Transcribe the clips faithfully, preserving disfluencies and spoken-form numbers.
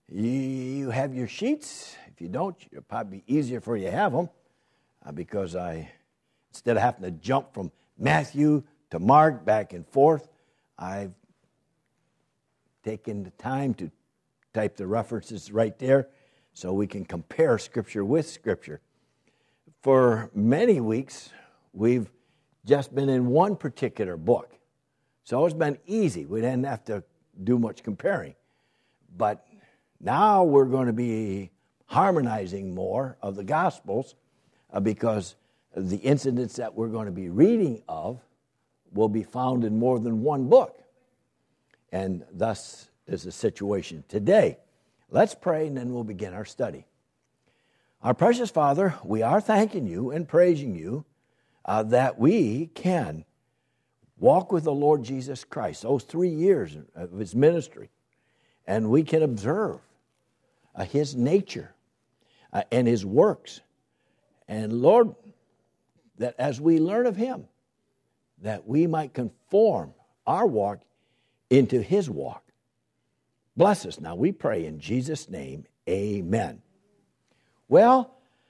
You have your sheets. If you don't, it'll probably be easier for you to have them uh, because I, instead of having to jump from Matthew to Mark back and forth, I've taken the time to type the references right there so we can compare Scripture with Scripture. For many weeks, we've just been in one particular book. So it's been easy. We didn't have to do much comparing. But now we're going to be harmonizing more of the Gospels uh, because the incidents that we're going to be reading of will be found in more than one book. And thus is the situation today. Let's pray and then we'll begin our study. Our precious Father, we are thanking you and praising you uh, that we can walk with the Lord Jesus Christ, those three years of his ministry, and we can observe uh, his nature uh, and his works. And Lord, that as we learn of him, that we might conform our walk into his walk. Bless us now, we pray in Jesus' name, amen. Well,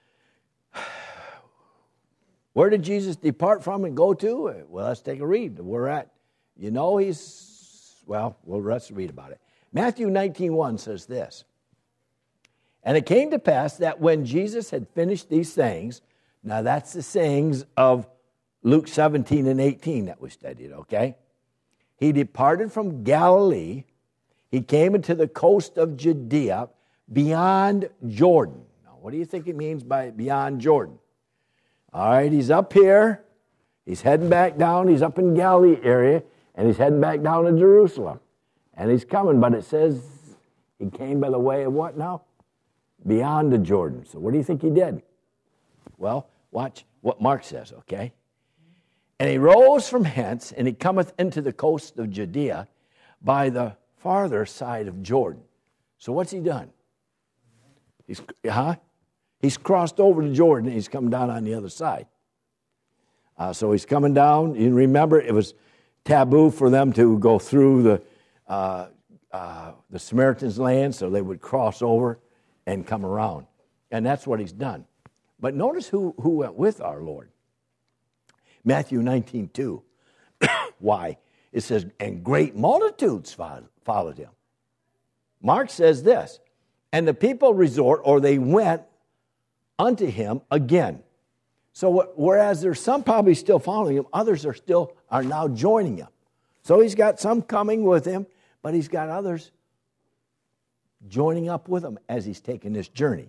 where did Jesus depart from and go to? Well, let's take a read. We're at, you know, he's, well, well, let's read about it. Matthew nineteen one says this, and it came to pass that when Jesus had finished these things, now that's the sayings of Luke seventeen and eighteen that we studied, okay? He departed from Galilee. He came into the coast of Judea beyond Jordan. Now, what do you think it means by beyond Jordan? All right, he's up here. He's heading back down. He's up in Galilee area, and he's heading back down to Jerusalem. And he's coming, but it says he came by the way of what now? Beyond the Jordan. So what do you think he did? Well, watch what Mark says, okay? And he rose from hence, and he cometh into the coast of Judea by the farther side of Jordan. So what's he done? He's, huh? He's crossed over to Jordan, and he's come down on the other side. Uh, so he's coming down. You remember, it was taboo for them to go through the uh, uh, the Samaritans' land, so they would cross over and come around. And that's what he's done. But notice who, who went with our Lord. Matthew nineteen two. Why? It says, and great multitudes followed him. Mark says this, and the people resort, or they went unto him again. So whereas there's some probably still following him, others are still are now joining him. So he's got some coming with him, but he's got others joining up with him as he's taking this journey.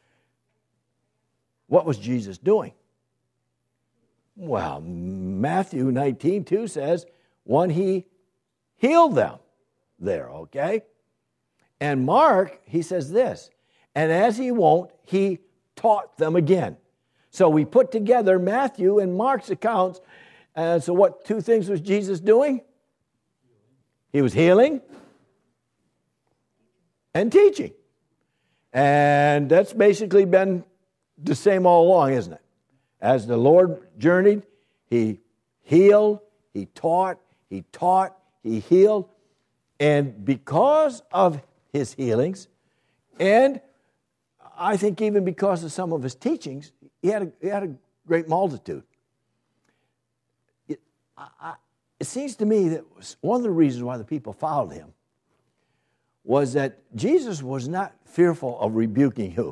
What was Jesus doing? Well, Matthew nineteen two says, one, he healed them there, okay? And Mark, he says this, and as he wont, he taught them again. So we put together Matthew and Mark's accounts. And so what two things was Jesus doing? He was healing and teaching. And that's basically been the same all along, isn't it? As the Lord journeyed, he healed, he taught, he taught, he healed. And because of his healings, and I think even because of some of his teachings, he had a, he had a great multitude. It, I, it seems to me that one of the reasons why the people followed him was that Jesus was not fearful of rebuking who?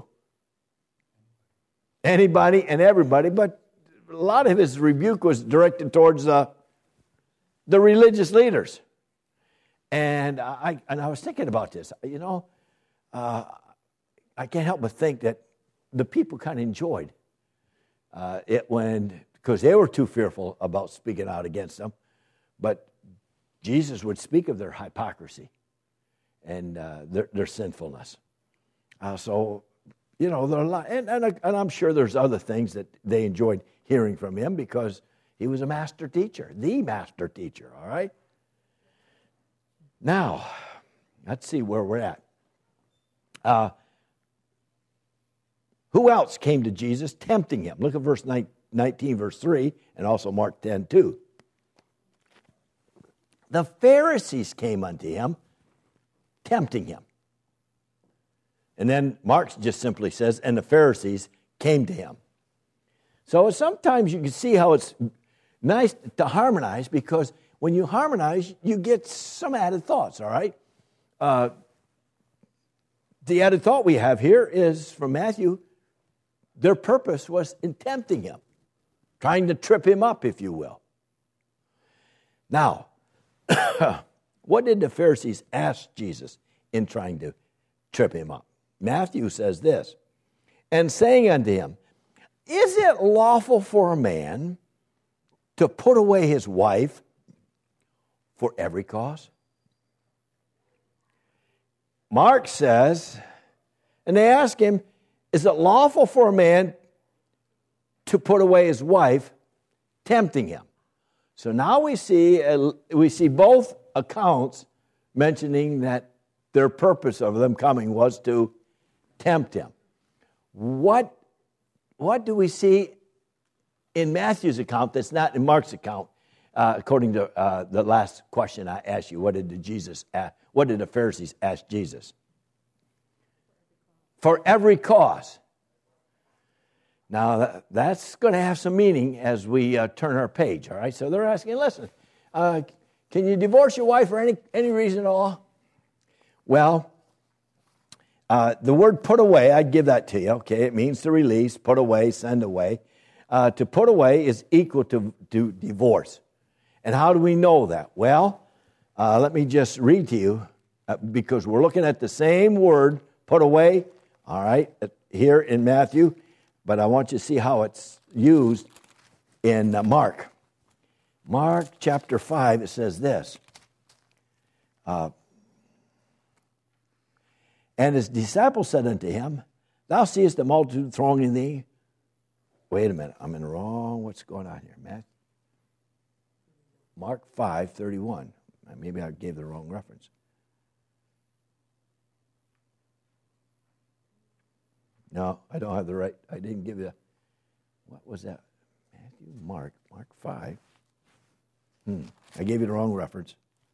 Anybody and everybody, but a lot of his rebuke was directed towards uh, the religious leaders. And I, and I was thinking about this. You know, uh, I can't help but think that the people kind of enjoyed uh, it when, because they were too fearful about speaking out against them. But Jesus would speak of their hypocrisy and uh, their, their sinfulness. Uh, so, you know, there are a lot, and, and, and I'm sure there's other things that they enjoyed hearing from him because he was a master teacher, the master teacher, all right? Now, let's see where we're at. Uh, who else came to Jesus tempting him? Look at verse nineteen, verse three, and also Mark ten two. The Pharisees came unto him, tempting him. And then Mark just simply says, and the Pharisees came to him. So sometimes you can see how it's nice to harmonize, because when you harmonize, you get some added thoughts, all right? Uh, the added thought we have here is from Matthew, their purpose was in tempting him, trying to trip him up, if you will. Now, what did the Pharisees ask Jesus in trying to trip him up? Matthew says this, and saying unto him, is it lawful for a man to put away his wife for every cause? Mark says, and they ask him, is it lawful for a man to put away his wife, tempting him? So now we see uh, we see both accounts mentioning that their purpose of them coming was to tempt him. What, what do we see in Matthew's account that's not in Mark's account? Uh, according to uh, the last question I asked you, what did the Jesus ask, what did the Pharisees ask Jesus? For every cause. Now, that, that's going to have some meaning as we uh, turn our page, all right? So they're asking, listen, uh, can you divorce your wife for any, any reason at all? Well, uh, the word put away, I'd give that to you, okay? It means to release, put away, send away. Uh, to put away is equal to, to divorce. And how do we know that? Well, uh, let me just read to you, uh, because we're looking at the same word, put away, all right, here in Matthew, but I want you to see how it's used in uh, Mark. Mark chapter five, it says this. Uh, and his disciples said unto him, thou seest the multitude thronging thee. Wait a minute, I'm in the wrong, what's going on here, Matt? Mark five thirty-one. Maybe I gave the wrong reference. No, I don't have the right, I didn't give you, what was that? Matthew, Mark, Mark five. Hmm, I gave you the wrong reference.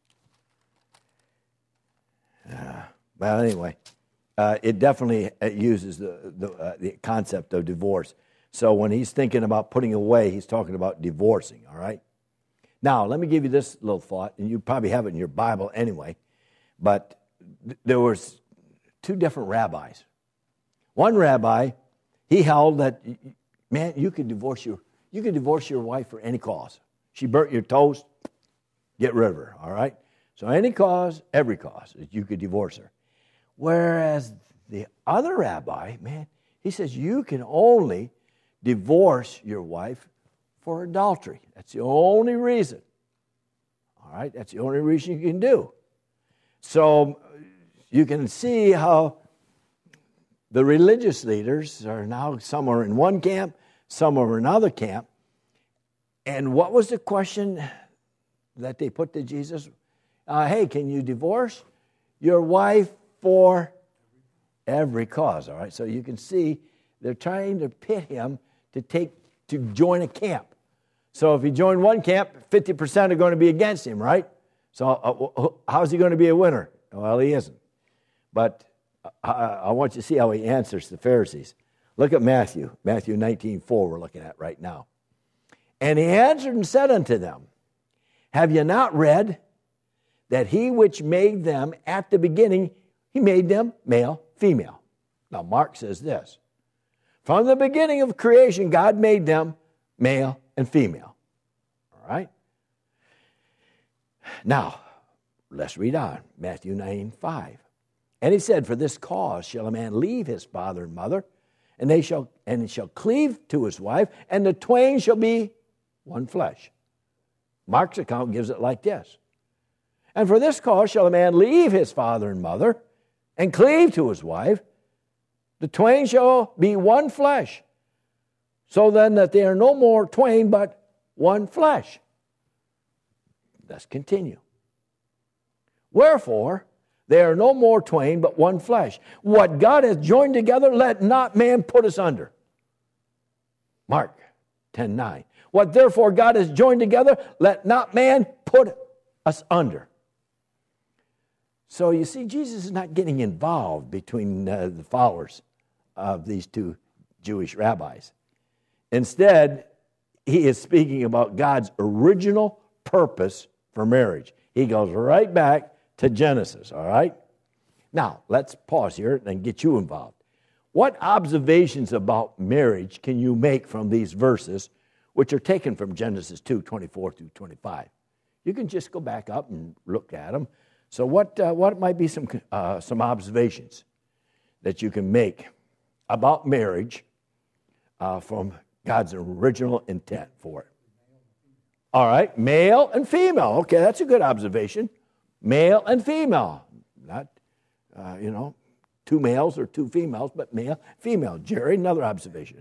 Uh, well, anyway, uh, it definitely uses the, the, uh, the concept of divorce. So when he's thinking about putting away, he's talking about divorcing, all right? Now, let me give you this little thought, and you probably have it in your Bible anyway, but th- there was two different rabbis. One rabbi, he held that, man, you could divorce your you could divorce your wife for any cause. She burnt your toast, get rid of her, all right? So any cause, every cause, you could divorce her. Whereas the other rabbi, man, he says you can only divorce your wife for adultery. That's the only reason. All right, that's the only reason you can do. So you can see how the religious leaders are now, some are in one camp, some are in another camp. And what was the question that they put to Jesus? Uh, hey, can you divorce your wife for every cause? All right, so you can see they're trying to pit him to take to join a camp. So if he joined one camp, fifty percent are going to be against him, right? So uh, how's he going to be a winner? Well, he isn't. But I, I want you to see how he answers the Pharisees. Look at Matthew, Matthew nineteen four we're looking at right now. And he answered and said unto them, have you not read that he which made them at the beginning, he made them male, female. Now Mark says this, from the beginning of creation, God made them male and female. All right? Now, let's read on. Matthew nine five. And he said, for this cause shall a man leave his father and mother, and they shall and he shall cleave to his wife, and the twain shall be one flesh. Mark's account gives it like this. And for this cause shall a man leave his father and mother, and cleave to his wife, the twain shall be one flesh. So then that they are no more twain, but one flesh. Let's continue. Wherefore, they are no more twain, but one flesh. What God hath joined together, let not man put asunder. Mark ten nine. What therefore God has joined together, let not man put us under. So you see, Jesus is not getting involved between uh, the followers of these two Jewish rabbis. Instead, he is speaking about God's original purpose for marriage. He goes right back to Genesis, all right? Now, let's pause here and get you involved. What observations about marriage can you make from these verses, which are taken from Genesis two, twenty-four through twenty-five? You can just go back up and look at them. So what, uh, what might be some, uh, some observations that you can make about marriage uh, from God's original intent for it? All right, male and female. Okay, that's a good observation. Male and female. Not, uh, you know, two males or two females, but male, female. Jerry, another observation.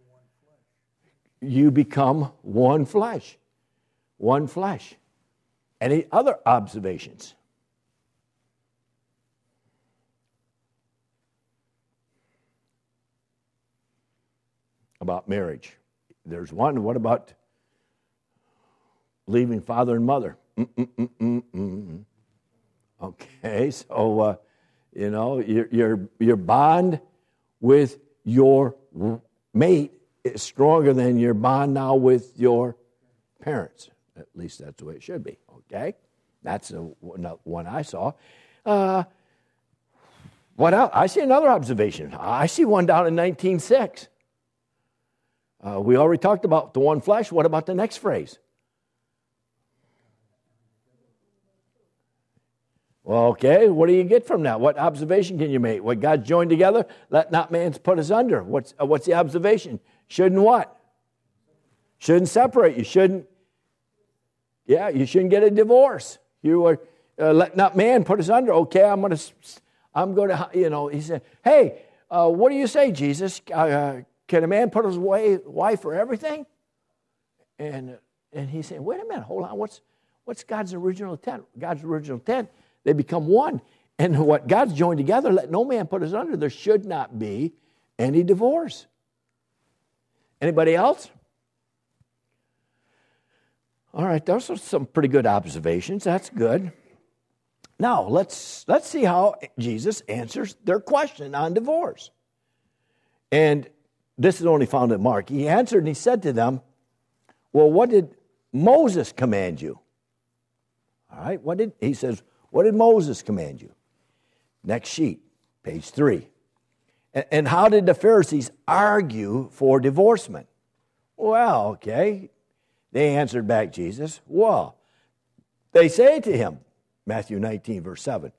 You become one flesh. One flesh. Any other observations? About marriage? There's one. What about leaving father and mother? Mm-mm-mm-mm-mm. Okay, so, uh, you know, your, your, your bond with your mate is stronger than your bond now with your parents. At least that's the way it should be, okay? That's a, one I saw. Uh, what else? I see another observation. I see one down in nineteen six. Uh, we already talked about the one flesh. What about the next phrase? Well, okay, what do you get from that? What observation can you make? What God's joined together, let not man put us under. What's, uh, what's the observation? Shouldn't what? Shouldn't separate. You shouldn't, yeah, you shouldn't get a divorce. You are, uh, let not man put us under. Okay, I'm going to, I'm going to, you know, he said, hey, uh, what do you say, Jesus? Uh, can a man put his wife for everything? And and he said, wait a minute, hold on. What's what's God's original intent? God's original intent, they become one. And what God's joined together, let no man put us under. There should not be any divorce. Anybody else? All right, those are some pretty good observations. That's good. Now, let's let's see how Jesus answers their question on divorce. And this is only found in Mark. He answered and he said to them, well, what did Moses command you? All right, what did he says, what did Moses command you? Next sheet, page three. And, and how did the Pharisees argue for divorcement? Well, okay. They answered back Jesus, well, they say to him, Matthew nineteen, verse seven,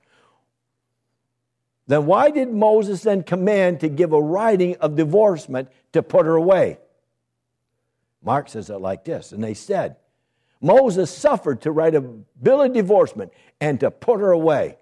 then why did Moses then command to give a writing of divorcement to put her away? Mark says it like this, and they said, Moses suffered to write a bill of divorcement and to put her away.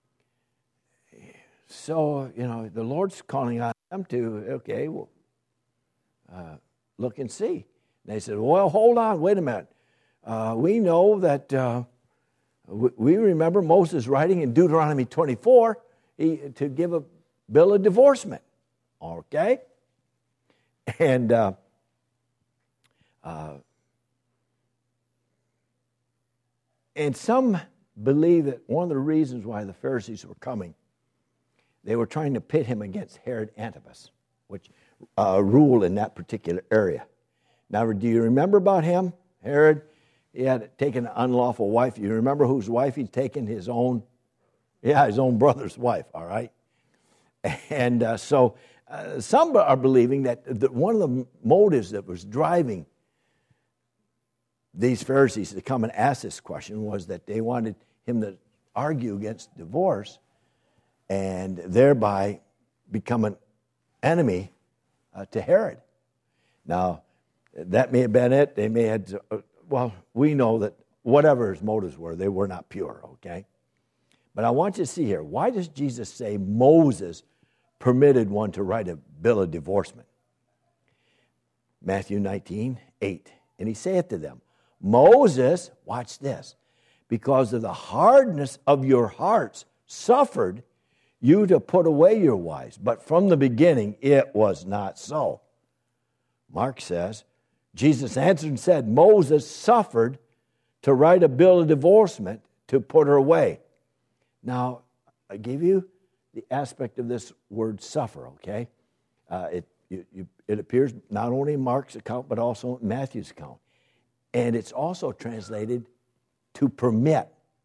So, you know, the Lord's calling on them to, okay, well, uh, look and see. And they said, well, hold on, wait a minute. Uh, we know that, uh, we, we remember Moses writing in Deuteronomy twenty-four, He, to give a bill of divorcement, okay? And uh, uh, and some believe that one of the reasons why the Pharisees were coming, they were trying to pit him against Herod Antipas, which uh, ruled in that particular area. Now, do you remember about him? Herod, he had taken an unlawful wife. You remember whose wife he'd taken? His own Yeah, his own brother's wife, all right? And uh, so uh, some are believing that, that one of the motives that was driving these Pharisees to come and ask this question was that they wanted him to argue against divorce and thereby become an enemy uh, to Herod. Now, that may have been it. They may have, uh, well, we know that whatever his motives were, they were not pure, okay? But I want you to see here, why does Jesus say Moses permitted one to write a bill of divorcement? Matthew nineteen, eight. And he saith to them, Moses, watch this, because of the hardness of your hearts suffered you to put away your wives, but from the beginning it was not so. Mark says, Jesus answered and said, Moses suffered to write a bill of divorcement to put her away. Now, I gave you the aspect of this word suffer, okay? Uh, it, you, you, it appears not only in Mark's account, but also in Matthew's account. And it's also translated to permit.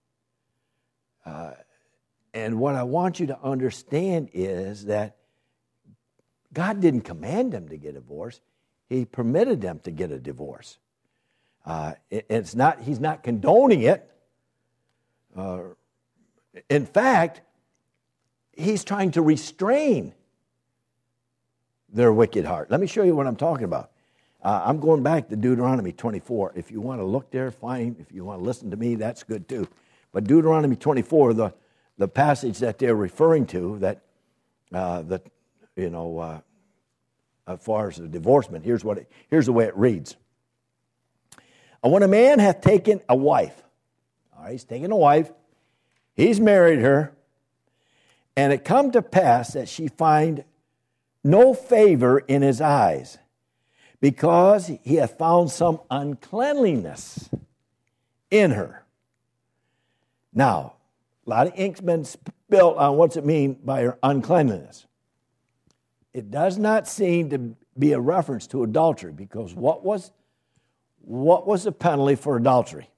Uh, and what I want you to understand is that God didn't command them to get a divorce. He permitted them to get a divorce. Uh, it, it's not, he's not condoning it. Uh, in fact, he's trying to restrain their wicked heart. Let me show you what I'm talking about. Uh, I'm going back to Deuteronomy twenty-four. If you want to look there, fine. If you want to listen to me, that's good too. But Deuteronomy twenty-four, the, the passage that they're referring to, that, uh, the, you know, uh, as far as the divorcement, here's, what it, here's the way it reads. And when a man hath taken a wife, all right, he's taken a wife, he's married her, and it come to pass that she find no favor in his eyes, because he hath found some uncleanliness in her. Now, a lot of ink's been spilled on what's it mean by her uncleanliness. It does not seem to be a reference to adultery, because what was what was the penalty for adultery?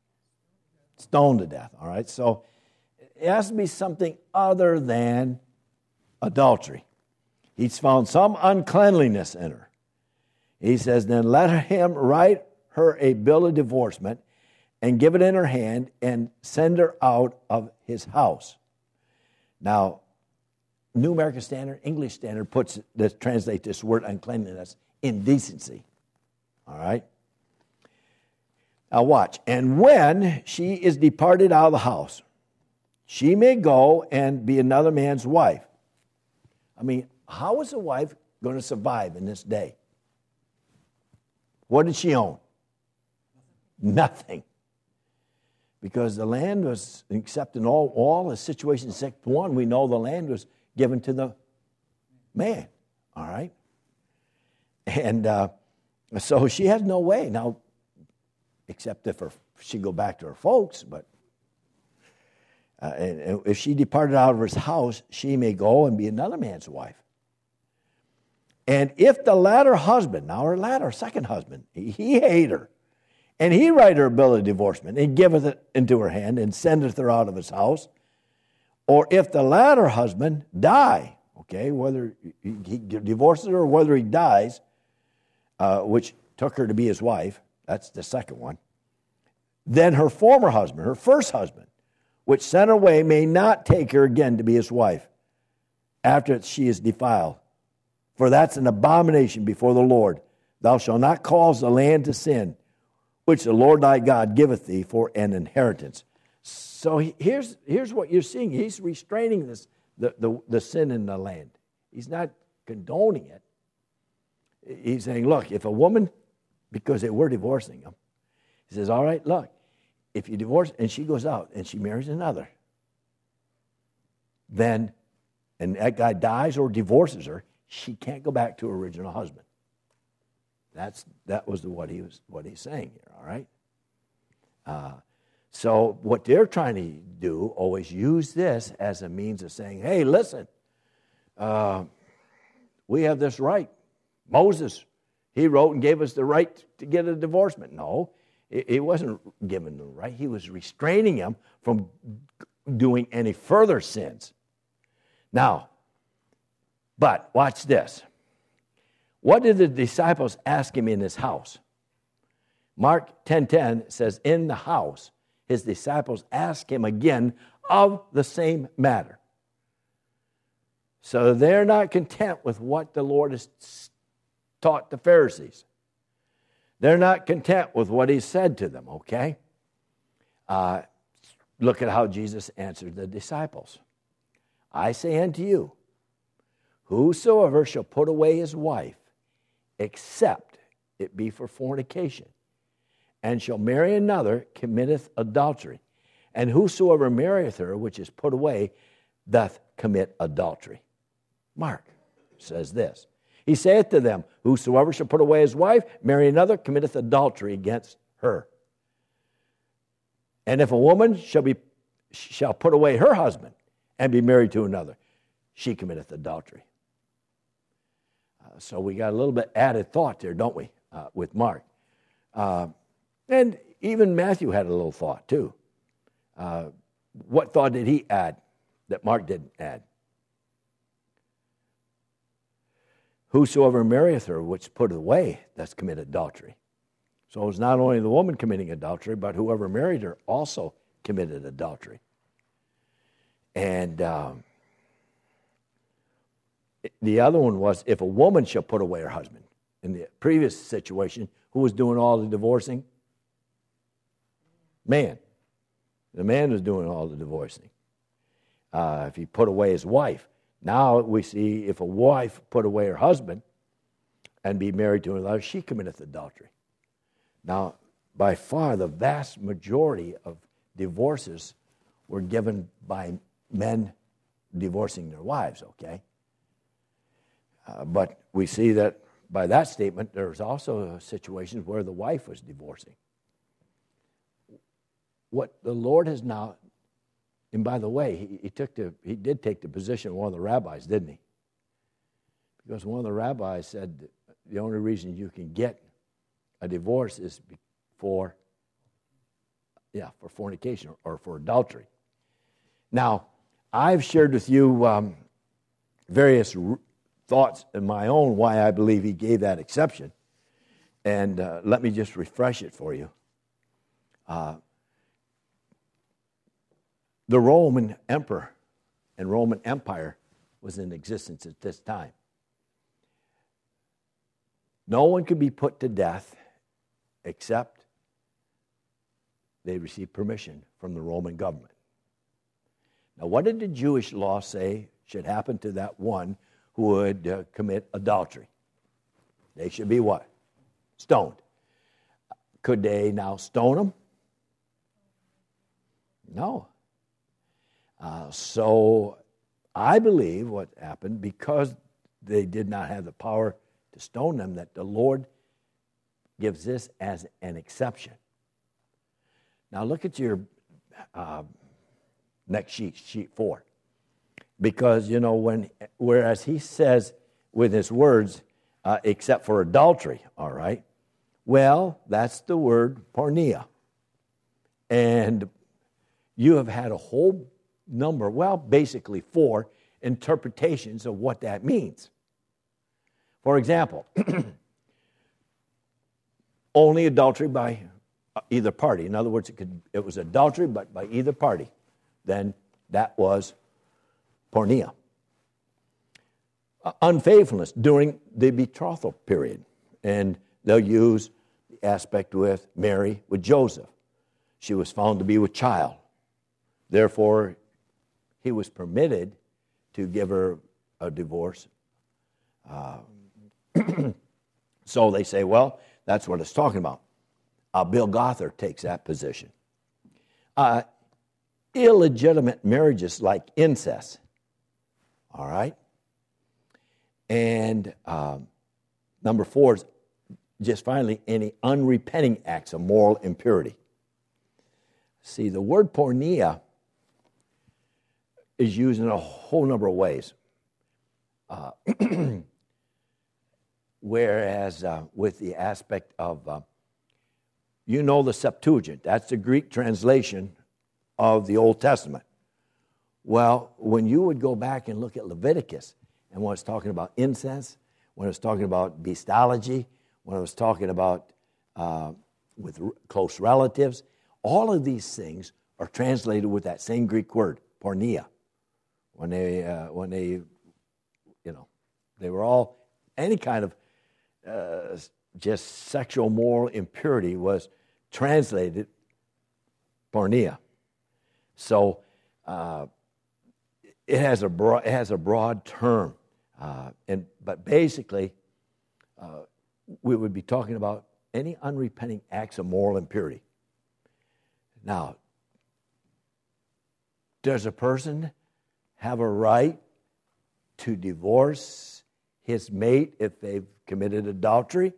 Stoned to death, all right? So it has to be something other than adultery. He's found some uncleanliness in her. He says, then let him write her a bill of divorcement and give it in her hand and send her out of his house. Now, New American Standard, English Standard puts this, translate this word uncleanliness, indecency. All right? Now watch. And when she is departed out of the house, she may go and be another man's wife. I mean, how is a wife going to survive in this day? What did she own? Nothing. Because the land was, except in all, all the situations except one, we know the land was given to the man. All right? And uh, so she has no way. Now, except if her, she go back to her folks, but uh, and, and if she departed out of his house, she may go and be another man's wife. And if the latter husband, now her latter, second husband, he, he hate her, and he write her a bill of divorcement, and giveth it into her hand, and sendeth her out of his house, or if the latter husband die, okay, whether he, he divorces her or whether he dies, uh, which took her to be his wife, that's the second one, then her former husband, her first husband, which sent her away, may not take her again to be his wife after she is defiled. For that's an abomination before the Lord. Thou shalt not cause the land to sin, which the Lord thy God giveth thee for an inheritance. So here's, here's what you're seeing. He's restraining this, the, the, the sin in the land. He's not condoning it. He's saying, look, if a woman, because they were divorcing him, he says, all right, look, if you divorce and she goes out and she marries another, then, and that guy dies or divorces her, she can't go back to her original husband. That's that was the, what he was what he's saying here. All right. Uh, so what they're trying to do, always use this as a means of saying, "Hey, listen, uh, we have this right. Moses, he wrote and gave us the right to get a divorcement." No, it, it wasn't given the right. He was restraining him from doing any further sins. Now. But watch this. What did the disciples ask him in his house? Mark ten ten says, in the house, his disciples asked him again of the same matter. So they're not content with what the Lord has taught the Pharisees. They're not content with what he said to them, okay? Uh, look at how Jesus answered the disciples. I say unto you, whosoever shall put away his wife, except it be for fornication, and shall marry another, committeth adultery. And whosoever marrieth her, which is put away, doth commit adultery. Mark says this. He saith to them, whosoever shall put away his wife, marry another, committeth adultery against her. And if a woman shall be shall put away her husband, and be married to another, she committeth adultery. Uh, so we got a little bit added thought there, don't we, uh, with Mark. Uh, and even Matthew had a little thought, too. Uh, what thought did he add that Mark didn't add? Whosoever marrieth her, which put away, that's committed adultery. So it's not only the woman committing adultery, but whoever married her also committed adultery. And um, the other one was, if a woman shall put away her husband. In the previous situation, who was doing all the divorcing? Man. The man was doing all the divorcing. Uh, if he put away his wife. Now we see if a wife put away her husband and be married to another, she committeth adultery. Now, by far, the vast majority of divorces were given by men divorcing their wives, okay? Uh, but we see that by that statement, there's also situations where the wife was divorcing. What the Lord has now, and by the way, he, he took the he did take the position of one of the rabbis, didn't he? Because one of the rabbis said that the only reason you can get a divorce is for, yeah, for fornication or for adultery. Now, I've shared with you um, various r- thoughts in my own why I believe he gave that exception. And uh, let me just refresh it for you. Uh, the Roman emperor and Roman Empire was in existence at this time. No one could be put to death except they received permission from the Roman government. Now, what did the Jewish law say should happen to that one who would uh, commit adultery? They should be what? Stoned. Could they now stone them? No. Uh, so I believe what happened, because they did not have the power to stone them, that the Lord gives this as an exception. Now look at your uh, next sheet, sheet four. Because, you know, when whereas he says with his words, uh, except for adultery, all right? Well, that's the word porneia. And you have had a whole number, well, basically four interpretations of what that means. For example, only adultery by either party. In other words, it could it was adultery, but by either party. Then that was porneia. Uh, unfaithfulness during the betrothal period. And they'll use the aspect with Mary, with Joseph. She was found to be with child. Therefore, he was permitted to give her a divorce. Uh, so they say, well, that's what it's talking about. Uh, Bill Gothard takes that position. Uh, illegitimate marriages like incest. All right? And um, number four is just finally any unrepenting acts of moral impurity. See, the word porneia is used in a whole number of ways. Uh, whereas uh, with the aspect of, uh, you know the Septuagint, that's the Greek translation of the Old Testament. Well, when you would go back and look at Leviticus, and when it's talking about incest, when it's talking about bestiality, when it was talking about uh, with r- close relatives, all of these things are translated with that same Greek word, porneia. When they, uh, when they, you know, they were all, any kind of uh, just sexual moral impurity was translated porneia. So uh, it has a broad, it has a broad term, uh, and but basically, uh, we would be talking about any unrepenting acts of moral impurity. Now, does a person have a right to divorce his mate if they've committed adultery?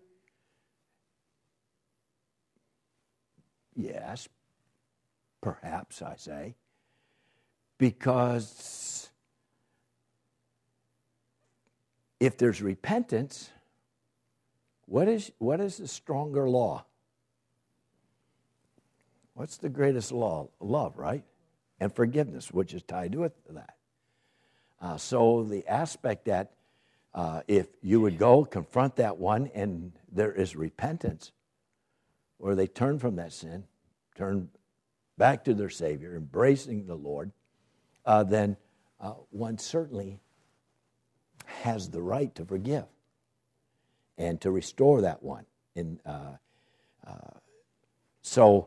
Yes, perhaps, I say. Because if there's repentance, what is, what is the stronger law? What's the greatest law? Love, right? And forgiveness, which is tied with that. Uh, so the aspect that uh, if you would go confront that one and there is repentance, where they turn from that sin, turn back to their Savior, embracing the Lord, uh, then uh, one certainly has the right to forgive and to restore that one. And uh, uh, so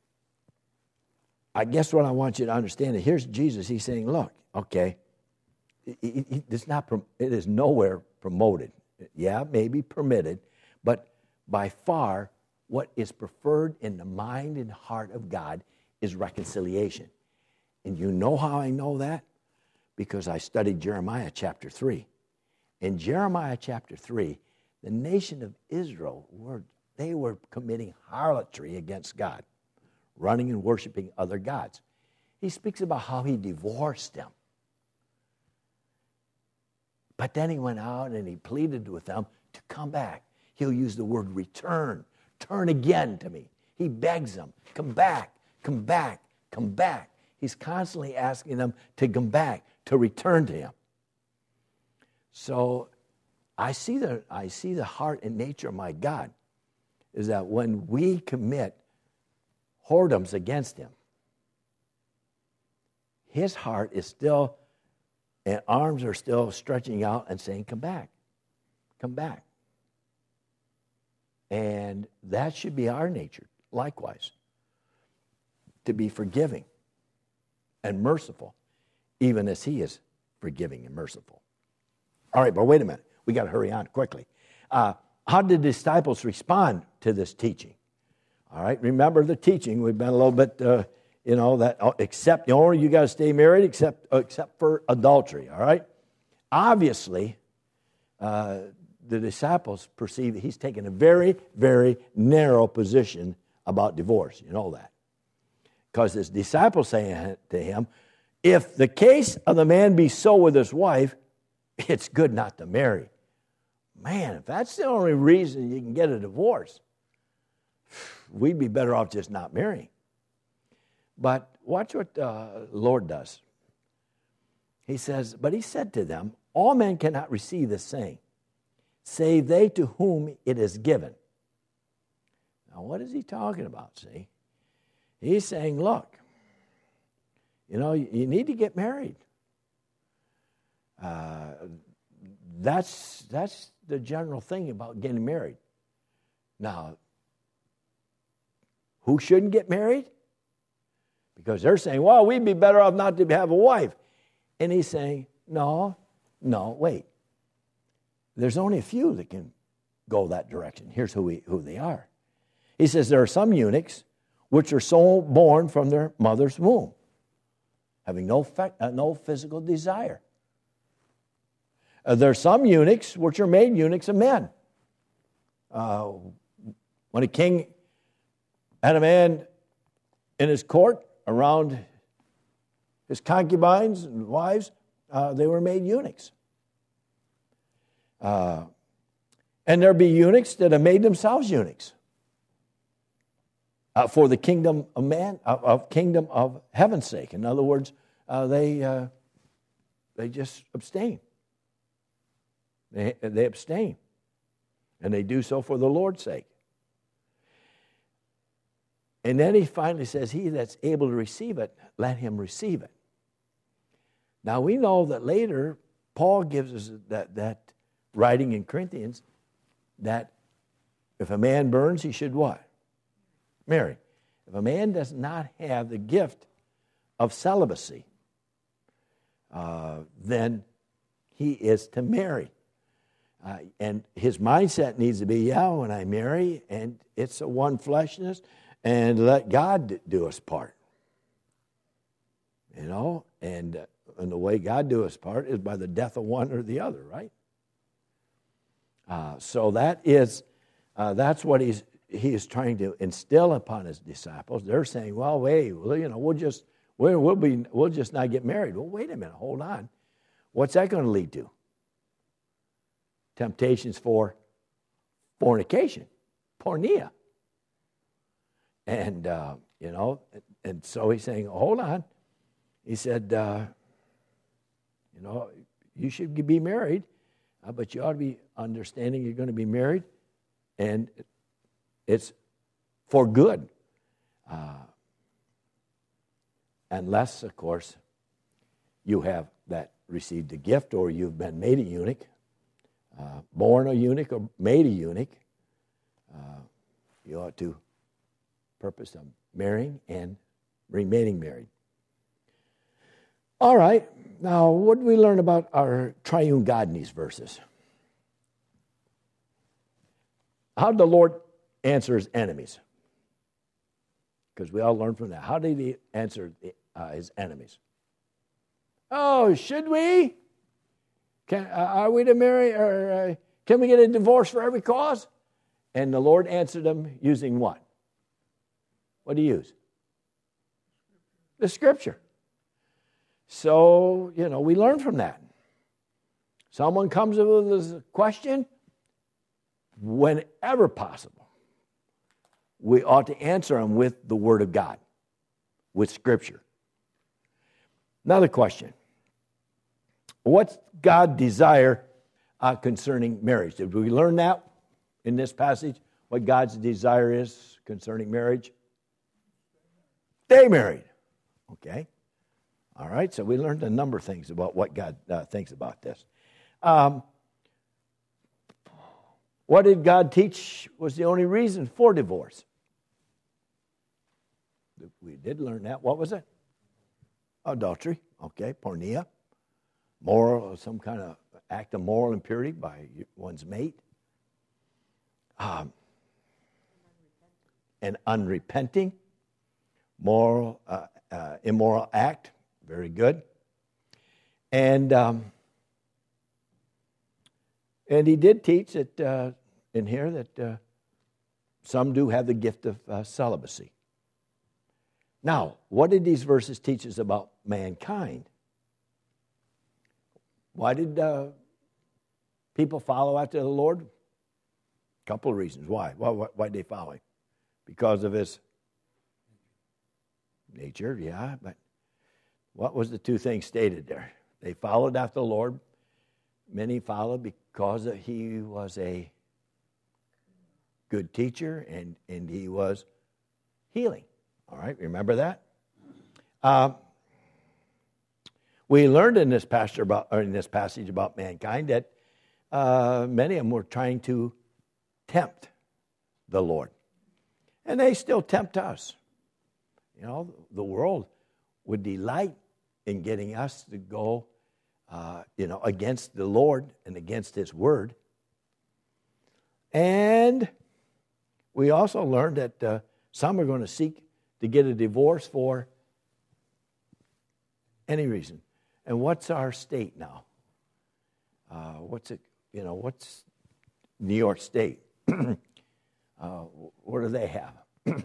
I guess what I want you to understand is here's Jesus. He's saying, look, okay, it, it, it's not, it is nowhere promoted. Yeah, maybe permitted, but by far what is preferred in the mind and heart of God is reconciliation. And you know how I know that? Because I studied Jeremiah chapter three. In Jeremiah chapter three, the nation of Israel, were they were committing harlotry against God, running and worshiping other gods. He speaks about how he divorced them. But then he went out and he pleaded with them to come back. He'll use the word return. Turn again to me. He begs them, come back, come back, come back. He's constantly asking them to come back, to return to him. So I see the, I see the heart and nature of my God is that when we commit whoredoms against him, his heart is still, and arms are still stretching out and saying, come back, come back. And that should be our nature, likewise, to be forgiving and merciful, even as he is forgiving and merciful. All right, but wait a minute. We got to hurry on quickly. Uh, how did the disciples respond to this teaching? All right, remember the teaching. We've been a little bit, uh, you know, that oh, except, you know, you got to stay married except, uh, except for adultery, all right? Obviously, uh, the disciples perceive he's taken a very, very narrow position about divorce. You know that. Because his disciples say to him, if the case of the man be so with his wife, it's good not to marry. Man, if that's the only reason you can get a divorce, we'd be better off just not marrying. But watch what uh, the Lord does. He says, but he said to them, all men cannot receive this saying, save they to whom it is given. Now, what is he talking about, see? He's saying, look, you know, you need to get married. Uh, that's, that's the general thing about getting married. Now, who shouldn't get married? Because they're saying, well, we'd be better off not to have a wife. And he's saying, no, no, wait. There's only a few that can go that direction. Here's who, we, who they are. He says there are some eunuchs which are so born from their mother's womb, having no, fe- uh, no physical desire. Uh, there are some eunuchs which are made eunuchs of men. Uh, when a king had a man in his court around his concubines and wives, uh, they were made eunuchs. Uh, and there be eunuchs that have made themselves eunuchs uh, for the kingdom of man, of, of kingdom of heaven's sake. In other words, uh, they uh, they just abstain. They they abstain, and they do so for the Lord's sake. And then he finally says, he that's able to receive it, let him receive it. Now we know that later, Paul gives us that, that writing in Corinthians, that if a man burns, he should what? Marry. If a man does not have the gift of celibacy, uh, then he is to marry. Uh, and his mindset needs to be, yeah, when I marry, and it's a one fleshness, and let God do his part. You know, and, uh, and the way God do his part is by the death of one or the other, right? Uh, so that is, uh, that's what he's he is trying to instill upon his disciples. They're saying, well, wait, well, you know, we'll just We'll, we'll, be, we'll just not get married. Well, wait a minute. Hold on. What's that going to lead to? Temptations for fornication, porneia. And, uh, you know, and so he's saying, hold on. He said, uh, you know, you should be married, uh, but you ought to be understanding you're going to be married, and it's for good. Uh, unless, of course, you have that received a gift or you've been made a eunuch, uh, born a eunuch or made a eunuch, uh, you ought to purpose of marrying and remaining married. All right, now what do we learn about our triune God in these verses? How did the Lord answer his enemies? Because we all learn from that. How did he answer the, uh, his enemies? Oh, should we? Can, uh, are we to marry? Or uh, can we get a divorce for every cause? And the Lord answered them using what? What do you use? The Scripture. So, you know, we learn from that. Someone comes up with a question, whenever possible, we ought to answer them with the Word of God, with Scripture. Another question. What's God's desire uh, concerning marriage? Did we learn that in this passage? What God's desire is concerning marriage? Stay married. Okay. All right. So we learned a number of things about what God uh, thinks about this. Um, what did God teach was the only reason for divorce? We did learn that. What was it? Adultery. Okay. Porneia. Moral, some kind of act of moral impurity by one's mate. Um, an unrepenting, moral, uh, uh, immoral act. Very good. And um, and he did teach that uh, in here that uh, some do have the gift of uh, celibacy. Now, what did these verses teach us about mankind? Why did uh, people follow after the Lord? A couple of reasons. Why? Why, why? Why did they follow him? Because of his nature, yeah. But what was the two things stated there? They followed after the Lord. Many followed because he was a good teacher and, and he was healing. All right, remember that? Um, we learned in this passage about, or in this passage about mankind that uh, many of them were trying to tempt the Lord. And they still tempt us. You know, the world would delight in getting us to go, uh, you know, against the Lord and against His Word. And we also learned that uh, some are going to seek to get a divorce for any reason. And what's our state now? Uh, what's it? You know, what's New York State? uh, what do they have?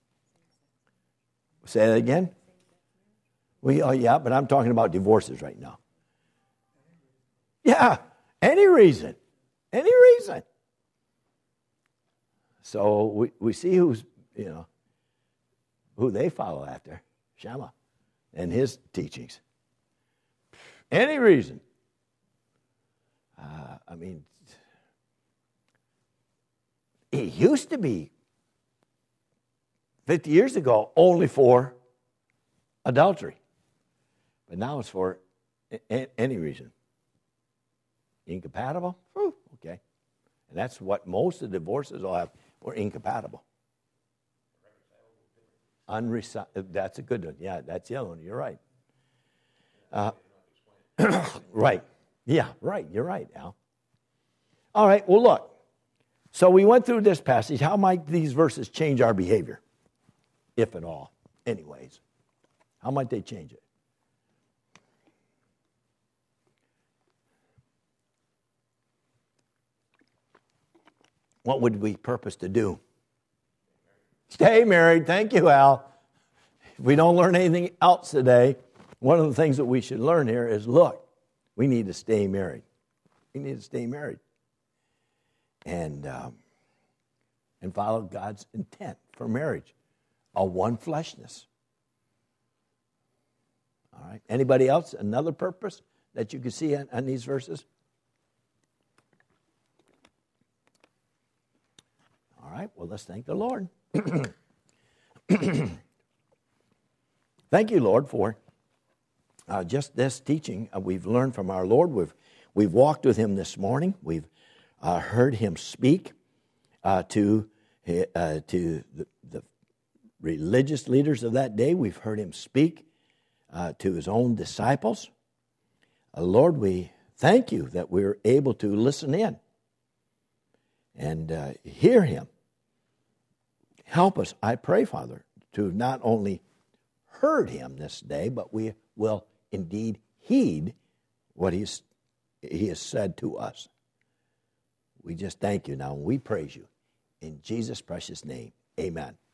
Say that again? We, oh, yeah, but I'm talking about divorces right now. Yeah, any reason. Any reason. So we, we see who's, you know, who they follow after. Shammah and his teachings. Any reason. Uh, I mean, it used to be fifty years ago only for adultery. But now it's for a- any reason. Incompatible? Whew, okay. And that's what most of the divorces will have. We're incompatible. Unreci- that's a good one. Yeah, that's the other one. You're right. Uh, right. Yeah, right. You're right, Al. All right, well, look. So we went through this passage. How might these verses change our behavior, if at all? Anyways, how might they change it? What would we purpose to do? Stay married. Thank you, Al. if we don't learn anything else today, one of the things that we should learn here is, look, we need to stay married. We need to stay married. And, um, and follow God's intent for marriage, a one fleshness. All right. Anybody else? Another purpose that you can see on, on these verses? All right. Well, let's thank the Lord. Thank you, Lord, for uh, just this teaching uh, we've learned from our Lord. We've we've walked with Him this morning. We've uh, heard Him speak uh, to uh, to the, the religious leaders of that day. We've heard Him speak uh, to His own disciples. Uh, Lord, we thank You that we're able to listen in and uh, hear Him. Help us, I pray, Father, to not only heard Him this day, but we will indeed heed what he's, He has said to us. We just thank You now, and we praise You. In Jesus' precious name, amen.